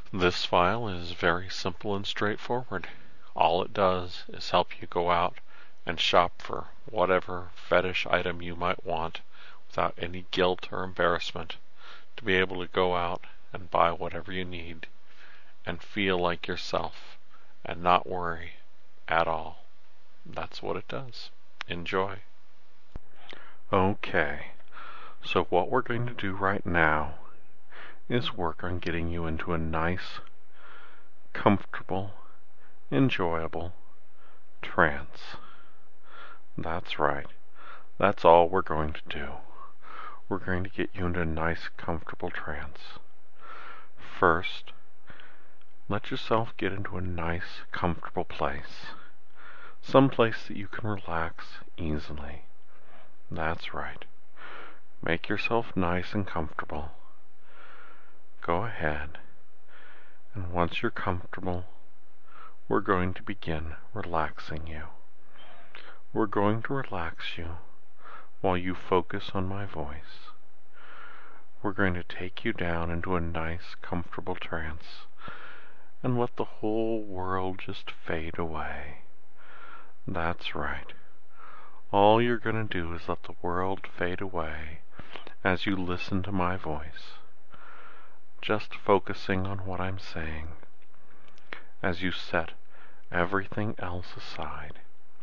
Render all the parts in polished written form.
This file is very simple and straightforward. All it does is help you go out and shop for whatever fetish item you might want without any guilt or embarrassment, to be able to go out and buy whatever you need and feel like yourself and not worry at all. That's what it does. Enjoy. Okay, so what we're going to do right now is work on getting you into a nice, comfortable, enjoyable trance. That's right. That's all we're going to do. We're going to get you into a nice, comfortable trance. First, let yourself get into a nice, comfortable place. Some place that you can relax easily. That's right. Make yourself nice and comfortable. Go ahead, and once you're comfortable, we're going to begin relaxing you. We're going to relax you while you focus on my voice. We're going to take you down into a nice, comfortable trance and let the whole world just fade away. That's right. All you're going to do is let the world fade away as you listen to my voice, just focusing on what I'm saying as you set everything else aside.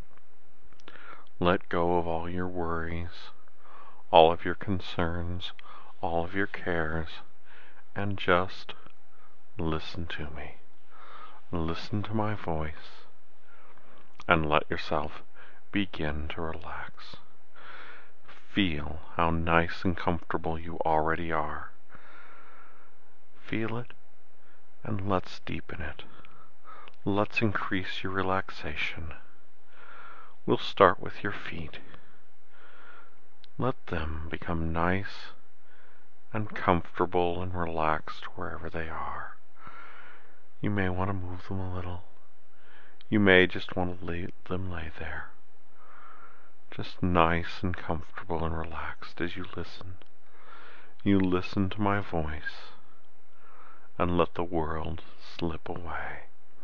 Let go of all your worries, all of your concerns, all of your cares, and just listen to me. Listen to my voice and let yourself begin to relax. Feel how nice and comfortable you already are. Feel it, and let's deepen it. Let's increase your relaxation. We'll start with your feet. Let them become nice and comfortable and relaxed wherever they are. You may want to move them a little. You may just want to let them lay there, just nice and comfortable and relaxed as you listen. You listen to my voice and let the world slip away.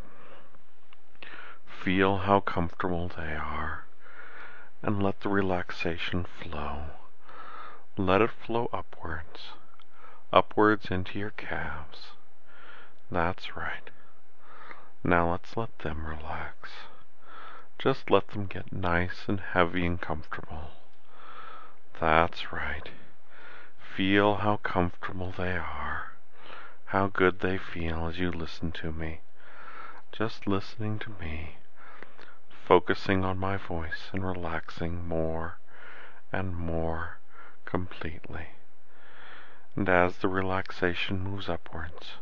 Feel how comfortable they are and let the relaxation flow. Let it flow upwards, upwards into your calves. That's right. Now let's let them relax. Just let them get nice and heavy and comfortable. That's right. Feel how comfortable they are, how good they feel as you listen to me. Just listening to me, focusing on my voice and relaxing more and more completely. And as the relaxation moves upwards,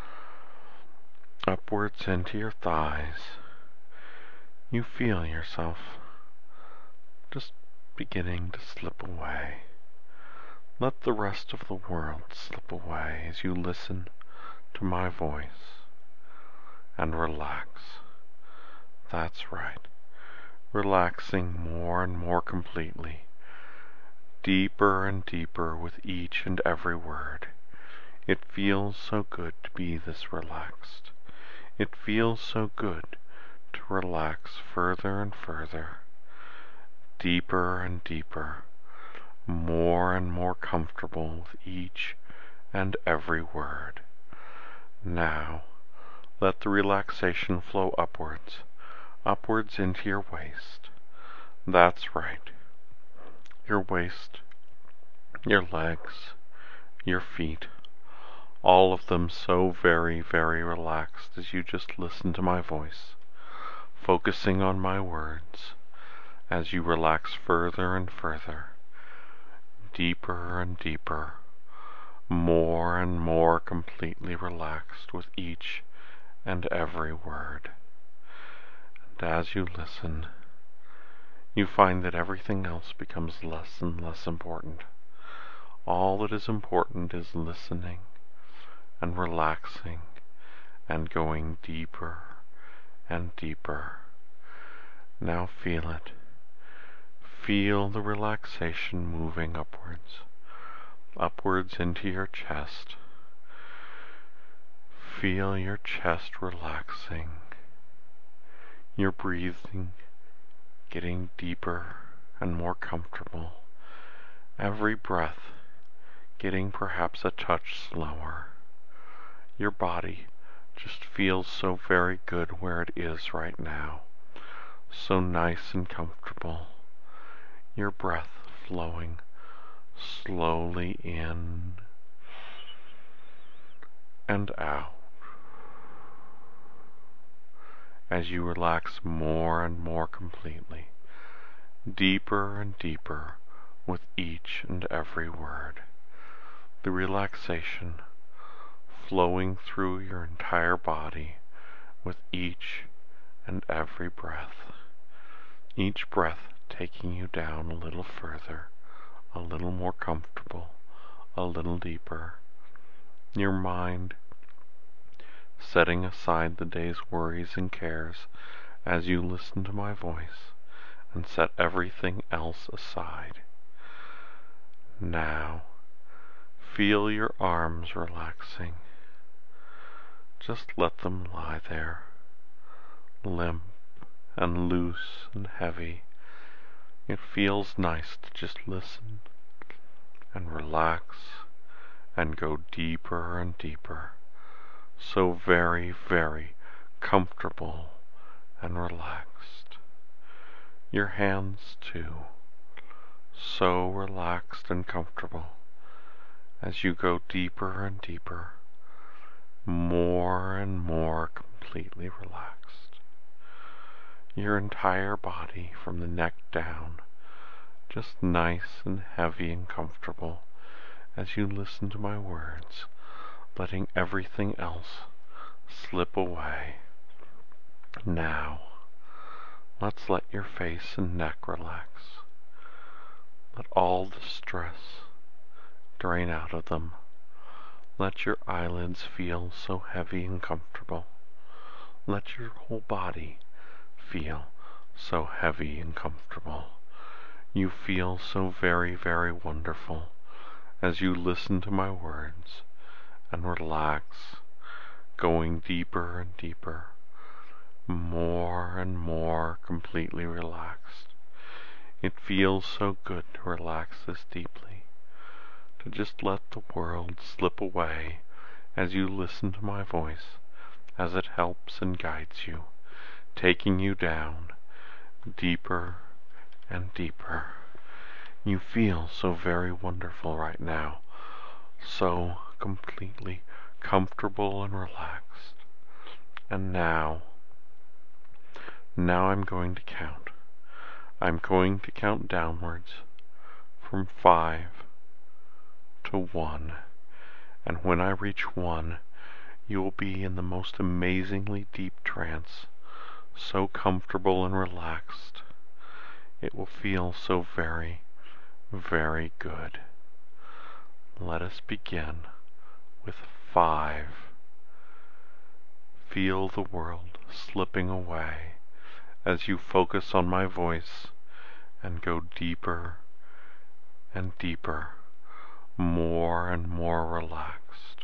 upwards into your thighs, you feel yourself just beginning to slip away. Let the rest of the world slip away as you listen to my voice and relax. That's right. Relaxing more and more completely, deeper and deeper with each and every word. It feels so good to be this relaxed. It feels so good to relax further and further, deeper and deeper, more and more comfortable with each and every word. Now, let the relaxation flow upwards, upwards into your waist. That's right. Your waist, your legs, your feet, all of them so very, very relaxed as you just listen to my voice, focusing on my words as you relax further and further, deeper and deeper, more and more completely relaxed with each and every word. And as you listen, you find that everything else becomes less and less important. All that is important is listening and relaxing and going deeper and deeper. Now feel it. Feel the relaxation moving upwards, upwards into your chest. Feel your chest relaxing, your breathing getting deeper and more comfortable, every breath getting perhaps a touch slower. Your body just feels so very good where it is right now, so nice and comfortable. Your breath flowing slowly in and out as you relax more and more completely, deeper and deeper with each and every word. The relaxation flowing through your entire body with each and every breath. Each breath taking you down a little further, a little more comfortable, a little deeper. Your mind setting aside the day's worries and cares as you listen to my voice and set everything else aside. Now, feel your arms relaxing. Just let them lie there, limp and loose and heavy. It feels nice to just listen and relax and go deeper and deeper. So very, very comfortable and relaxed. Your hands too, so relaxed and comfortable as you go deeper and deeper, more and more completely relaxed. Your entire body from the neck down, just nice and heavy and comfortable as you listen to my words, letting everything else slip away. Now, let's let your face and neck relax. Let all the stress drain out of them. Let your eyelids feel so heavy and comfortable. Let your whole body feel so heavy and comfortable. You feel so very, very wonderful as you listen to my words and relax, going deeper and deeper, more and more completely relaxed. It feels so good to relax this deeply, to just let the world slip away as you listen to my voice, as it helps and guides you, taking you down deeper and deeper. You feel so very wonderful right now, so completely comfortable and relaxed. And now I'm going to count. I'm going to count downwards from 5 to 1. And when I reach 1, you will be in the most amazingly deep trance, so comfortable and relaxed. It will feel so very, very good. Let us begin with 5. Feel the world slipping away as you focus on my voice and go deeper and deeper, more and more relaxed.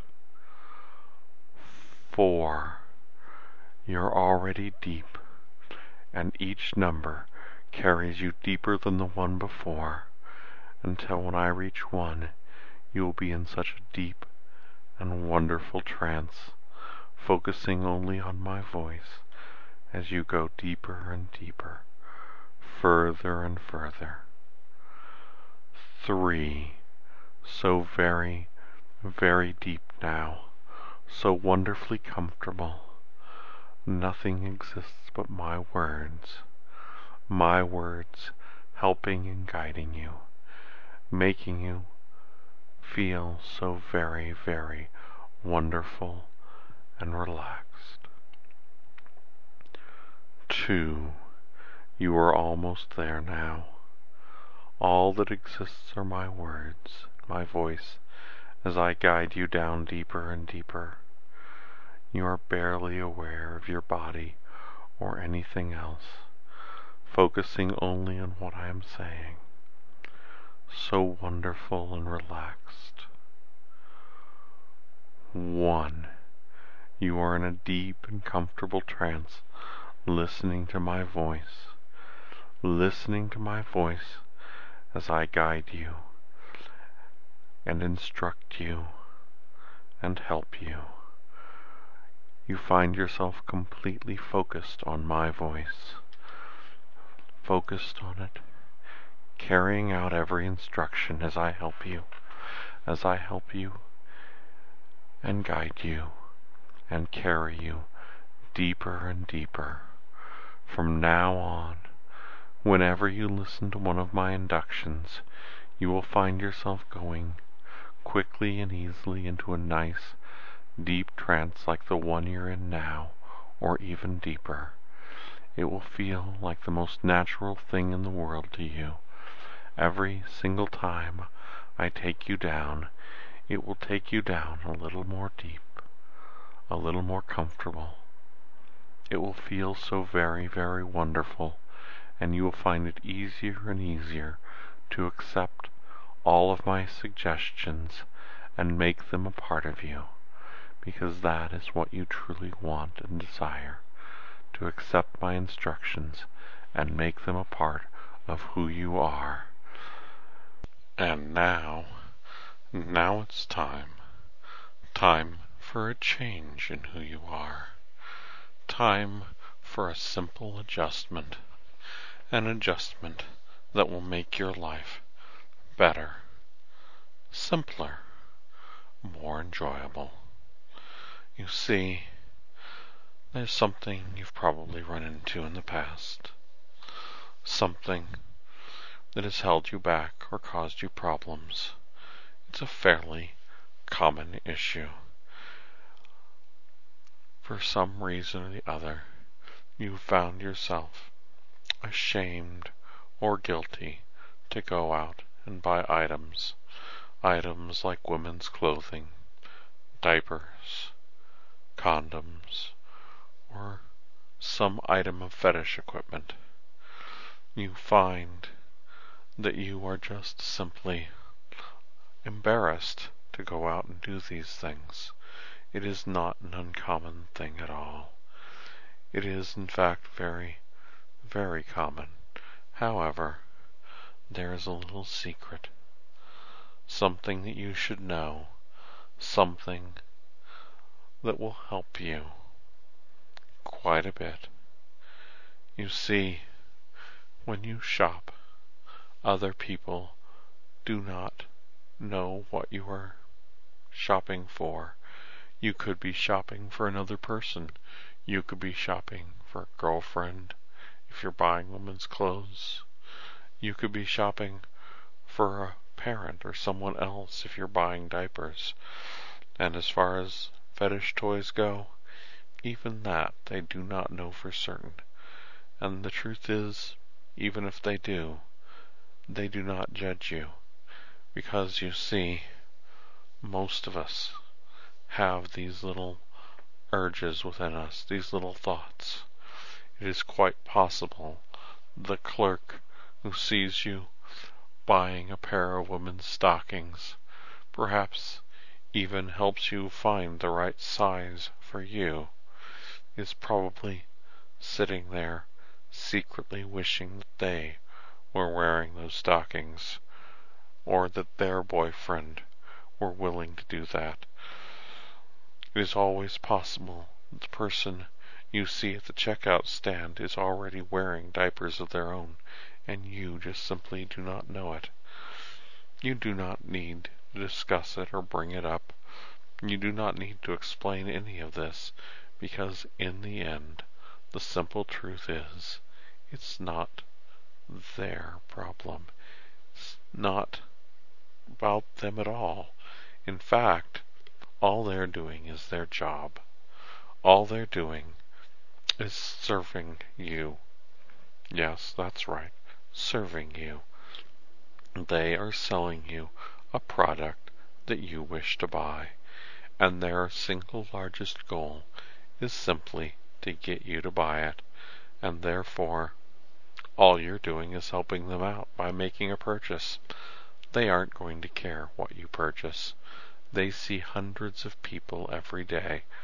4. You're already deep, and each number carries you deeper than the one before, until when I reach 1, you will be in such a deep and wonderful trance, focusing only on my voice as you go deeper and deeper, further and further. 3. So very, very deep now, so wonderfully comfortable. Nothing exists but my words helping and guiding you, making you feel so very, very wonderful and relaxed. 2. You are almost there now. All that exists are my words, my voice, as I guide you down deeper and deeper. You are barely aware of your body or anything else, focusing only on what I am saying. So wonderful and relaxed. 1. You are in a deep and comfortable trance, listening to my voice, listening to my voice as I guide you and instruct you and help you. You find yourself completely focused on my voice, focused on it, carrying out every instruction as I help you and guide you and carry you deeper and deeper. From now on, whenever you listen to one of my inductions, you will find yourself going quickly and easily into a nice, deep trance like the one you're in now, or even deeper. It will feel like the most natural thing in the world to you. Every single time I take you down, it will take you down a little more deep, a little more comfortable. It will feel so very, very wonderful, and you will find it easier and easier to accept all of my suggestions and make them a part of you, because that is what you truly want and desire, to accept my instructions and make them a part of who you are. And now it's time for a change in who you are. Time for a simple adjustment, an adjustment that will make your life better, simpler, more enjoyable. You see, there's something you've probably run into in the past, something that has held you back or caused you problems. It's a fairly common issue. For some reason or the other, you found yourself ashamed or guilty to go out and buy items like women's clothing, diapers, condoms, or some item of fetish equipment. You find that you are just simply embarrassed to go out and do these things. It is not an uncommon thing at all. It is, in fact, very, very common. However, there is a little secret, something that you should know, something that will help you quite a bit. You see, when you shop, other people do not know what you are shopping for. You could be shopping for another person. You could be shopping for a girlfriend if you're buying women's clothes. You could be shopping for a parent or someone else if you're buying diapers. And as far as fetish toys go, even that they do not know for certain. And the truth is, even if they do not judge you. Because you see, most of us have these little urges within us, these little thoughts. It is quite possible the clerk who sees you buying a pair of women's stockings perhaps even helps you find the right size for you, is probably sitting there secretly wishing that they were wearing those stockings, or that their boyfriend were willing to do that. It is always possible that the person you see at the checkout stand is already wearing diapers of their own, and you just simply do not know it. You do not need to discuss it or bring it up. You do not need to explain any of this, because in the end, the simple truth is, it's not their problem. It's not about them at all. In fact, all they're doing is their job. All they're doing is serving you. Yes, that's right, serving you. They are selling you a product that you wish to buy, and their single largest goal is simply to get you to buy it, and therefore all you're doing is helping them out by making a purchase. They aren't going to care what you purchase. They see hundreds of people every day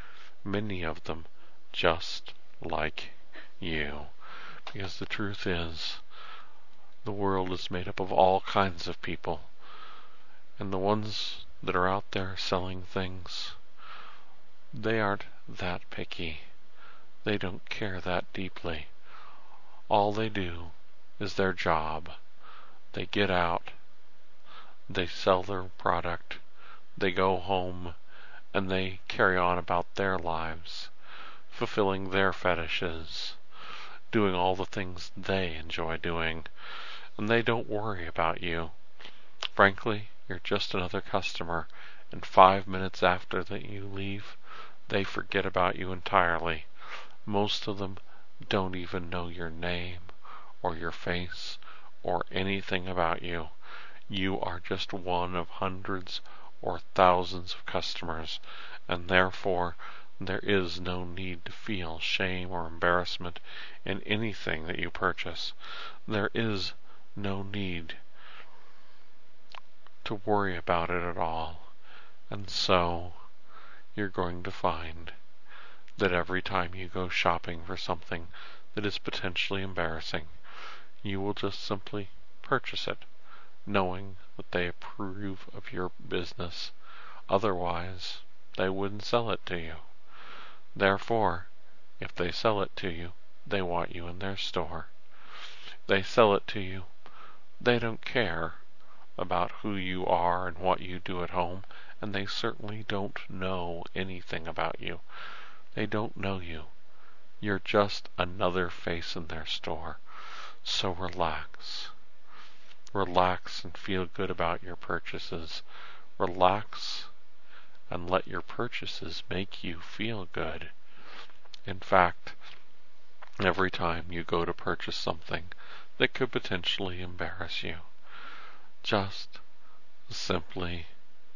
many of them just like you. Because the truth is, the world is made up of all kinds of people, and the ones that are out there selling things, they aren't that picky. They don't care that deeply. All they do is their job. They get out, they sell their product, they go home, and they carry on about their lives, fulfilling their fetishes, doing all the things they enjoy doing, and they don't worry about you. Frankly, you're just another customer, and 5 minutes after that you leave, they forget about you entirely. Most of them don't even know your name or your face or anything about you. You are just one of hundreds or thousands of customers, and therefore there is no need to feel shame or embarrassment in anything that you purchase. There is no need to worry about it at all. And so you're going to find that every time you go shopping for something that is potentially embarrassing, you will just simply purchase it, knowing that they approve of your business. Otherwise, they wouldn't sell it to you. Therefore, if they sell it to you, they want you in their store. They sell it to you. They don't care about who you are and what you do at home, and they certainly don't know anything about you. They don't know you. You're just another face in their store. So relax. Relax and feel good about your purchases. Relax and let your purchases make you feel good. In fact, every time you go to purchase something that could potentially embarrass you, just simply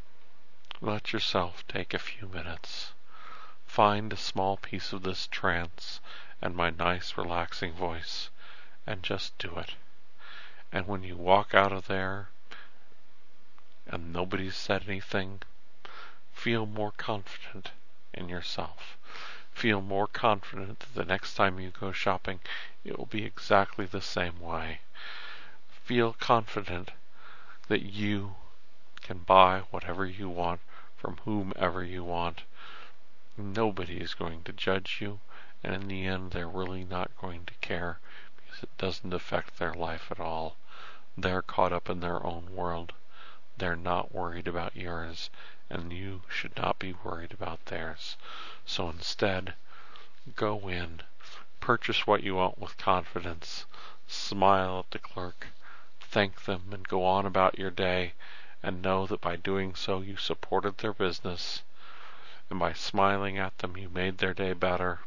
let yourself take a few minutes. Find a small piece of this trance and my nice relaxing voice, and just do it. And when you walk out of there and nobody's said anything, feel more confident in yourself. Feel more confident that the next time you go shopping, it will be exactly the same way. Feel confident that you can buy whatever you want from whomever you want. Nobody is going to judge you, and in the end, they're really not going to care because it doesn't affect their life at all. They're caught up in their own world. They're not worried about yours, and you should not be worried about theirs. So instead, go in, purchase what you want with confidence, smile at the clerk, thank them, and go on about your day, and know that by doing so you supported their business, and by smiling at them you made their day better,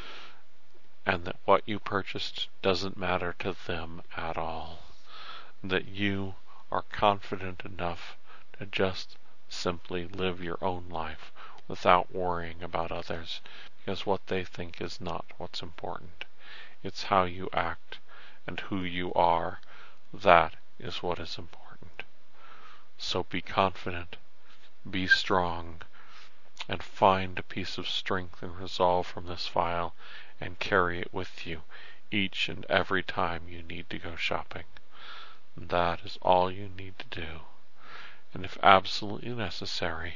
and that what you purchased doesn't matter to them at all. That you are confident enough to just simply live your own life without worrying about others, because what they think is not what's important. It's how you act and who you are. That is what is important. So be confident, be strong, and find a piece of strength and resolve from this file and carry it with you each and every time you need to go shopping. That is all you need to do. And if absolutely necessary,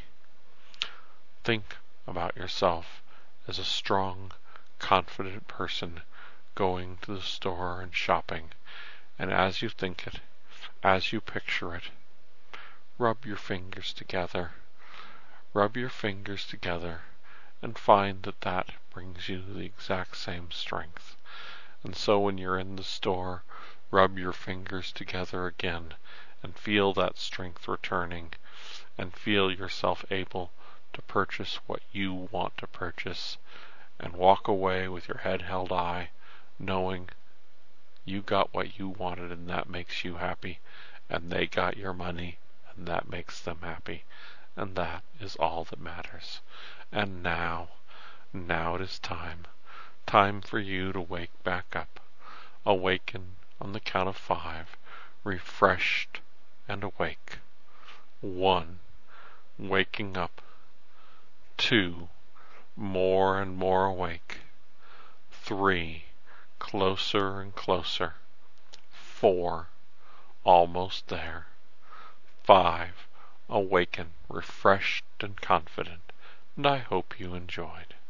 think about yourself as a strong, confident person going to the store and shopping. And as you think it, as you picture it, rub your fingers together. Rub your fingers together and find that that brings you the exact same strength. And so when you're in the store, rub your fingers together again and feel that strength returning, and feel yourself able to purchase what you want to purchase, and walk away with your head held high, knowing you got what you wanted and that makes you happy, and they got your money and that makes them happy, and that is all that matters. And now it is time for you to wake back up. Awaken on the count of 5, refreshed and awake. 1, waking up. 2, more and more awake. 3, closer and closer. 4, almost there. 5, awaken, refreshed and confident, and I hope you enjoyed.